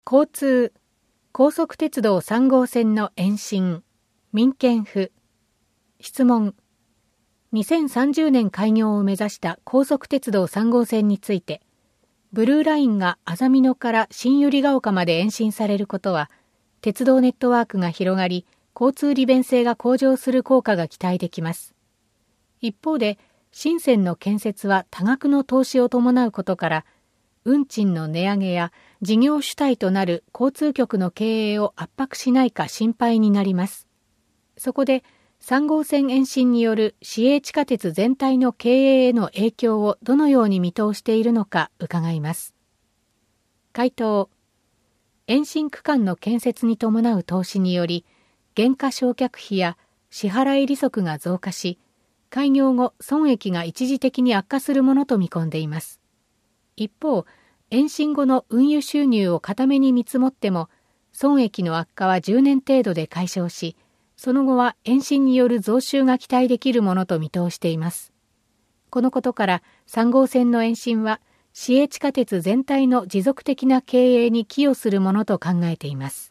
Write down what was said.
交通、高速鉄道3号線の延伸、民権府。質問。2030年開業を目指した高速鉄道3号線について、ブルーラインが安曇野から新百合ヶ丘まで延伸されることは、鉄道ネットワークが広がり、交通利便性が向上する効果が期待できます。一方で、新線の建設は多額の投資を伴うことから、運賃の値上げや事業主体となる交通局の経営を圧迫しないか心配になります。そこで3号線延伸による市営地下鉄全体の経営への影響をどのように見通しているのか伺います。回答。延伸区間の建設に伴う投資により、減価償却費や支払い利息が増加し、開業後損益が一時的に悪化するものと見込んでいます。一方、延伸後の運輸収入を固めに見積もっても、損益の悪化は10年程度で解消し、その後は延伸による増収が期待できるものと見通しています。このことから3号線の延伸は、市営地下鉄全体の持続的な経営に寄与するものと考えています。